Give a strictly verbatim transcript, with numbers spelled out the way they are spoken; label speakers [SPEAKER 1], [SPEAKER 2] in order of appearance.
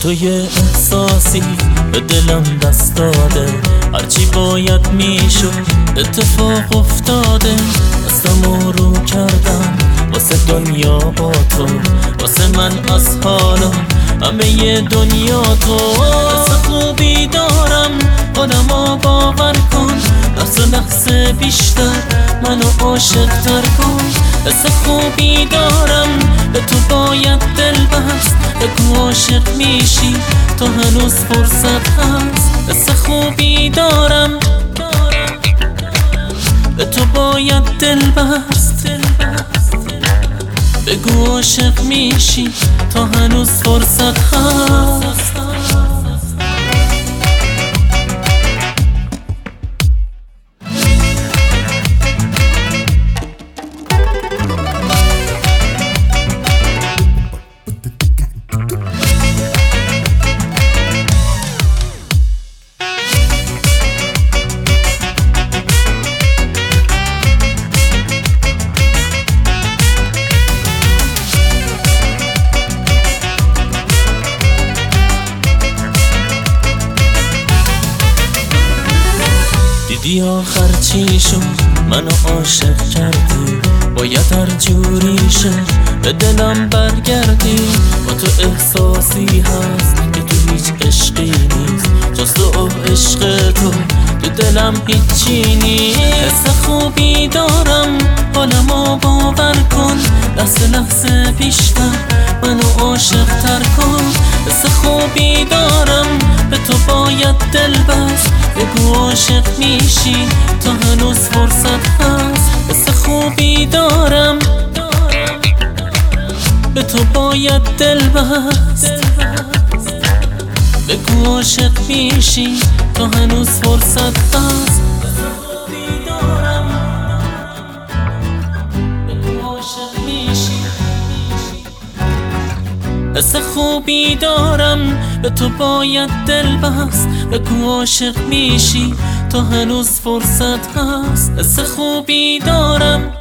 [SPEAKER 1] تو یه احساسی به دلم دست داده، هرچی باید میشد اتفاق افتاده. دستمو رو کردم واسه دنیا با تو، واسه من از حالا همه دنیا تو. حس خوبی دارم آدمو باور کن، لحظه لحظه بیشتر منو عاشق تر کن. حس خوبی دارم به تو باید دل بست، بگو عاشق میشی تو هنوز فرصت هست. حس خوبی دارم به تو باید دل بست، بگو عاشق میشی تا هنوز فرصت هست. دیدی آخر چی شد منو عاشق کردی، باید هر جوری شد به دلم برگردی. با تو احساسی هست که تو هیچ عشقی نیست، جز تو عشق تو تو دلم هیچی نیست. حس خوبی دارم حالمو باور کن، لحظه لحظه بیشتر منو عاشق تر کن. حس خوبی دارم به تو باید دل بست، بگو عاشق میشی تا هنوز فرصت هست. حس خوبی دارم به تو باید دل بست، بگو عاشق میشی تا هنوز فرصت هست. حس خوبی دارم به تو باید دل بست، بگو عاشق میشی تا هنوز فرصت هست. حس خوبی دارم